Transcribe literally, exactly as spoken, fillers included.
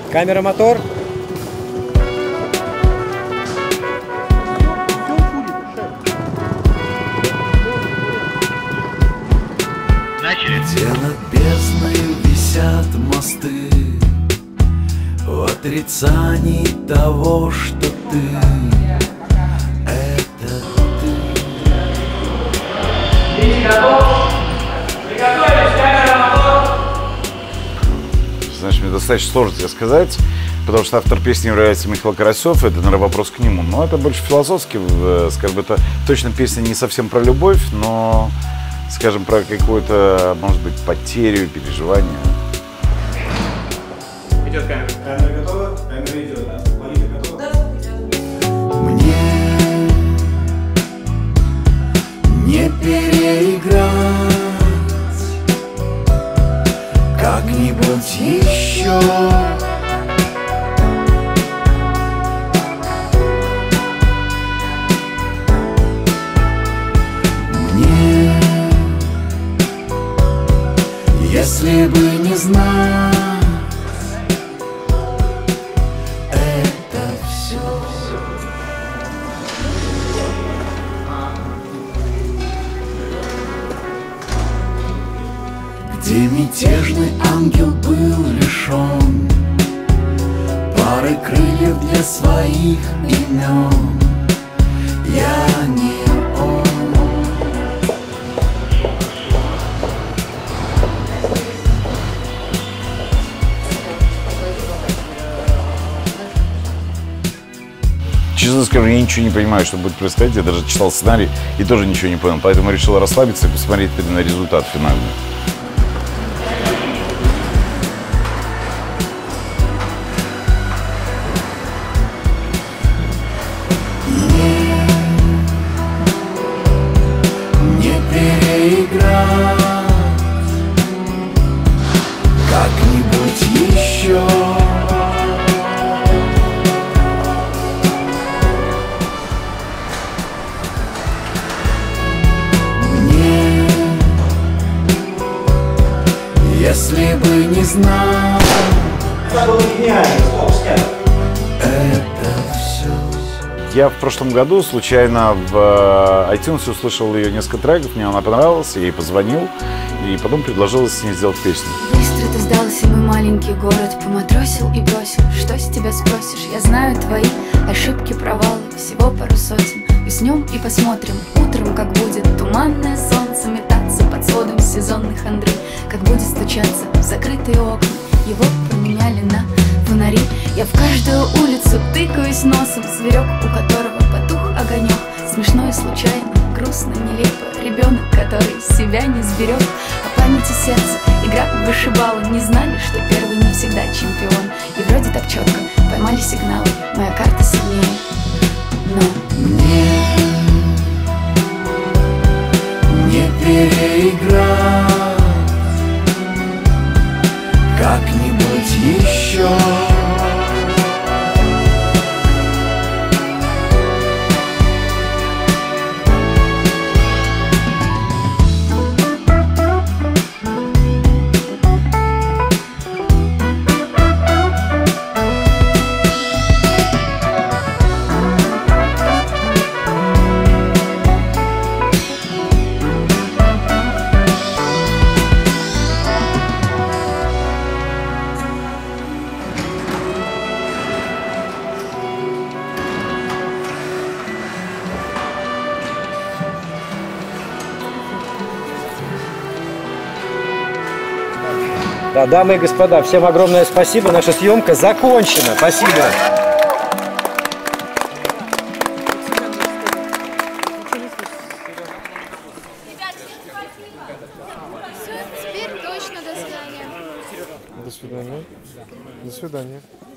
Камера, мотор. Где над бездною висят мосты в отрицании того, что ты — это ты. Знаешь, мне достаточно сложно тебе сказать, потому что автор песни является Михаил Карасев, это, наверное, вопрос к нему. Но это больше философски, скажем, это точно песня не совсем про любовь, но, скажем, про какую-то, может быть, потерю, переживание. Идет камера. Камера готова? Камера идет, да? Лолита готова? Да. Мне не переиграть как-нибудь еще. Мне, если бы не знать это все. Где мятежный ангел был лишен пары крыльев для своих имен. Я не он. Честно скажу, я ничего не понимаю, что будет происходить. Я даже читал сценарий и тоже ничего не понял. Поэтому решил расслабиться и посмотреть на результат финальный. Как-нибудь еще. Мне, если бы не знал это все. Я в прошлом году случайно в iTunes услышал ее несколько треков, мне она понравилась, я ей позвонил и потом предложил с ней сделать песню. Быстро ты сдался, мой маленький город, поматросил и бросил. Что с тебя спросишь? Я знаю твои ошибки, провалы, всего пару сотен. Уснем и посмотрим утром, как будет туманное солнце метаться под сводом сезонной хандры, как будет стучаться в закрытые окна. Его поменяли на фонари. Я в каждую улицу тыкаюсь носом, зверек, у которого потух огонек. Смешно и случайно, грустно, нелепо. Ребенок, который себя не сберег. О памяти сердца, игра в вышибалы. Не знали, что первый не всегда чемпион. И вроде так четко поймали сигналы. Моя карта сильнее, но мне не переиграть как-нибудь еще. Да, дамы и господа, всем огромное спасибо. Наша съемка закончена. Спасибо. Теперь точно до свидания. До свидания. До свидания.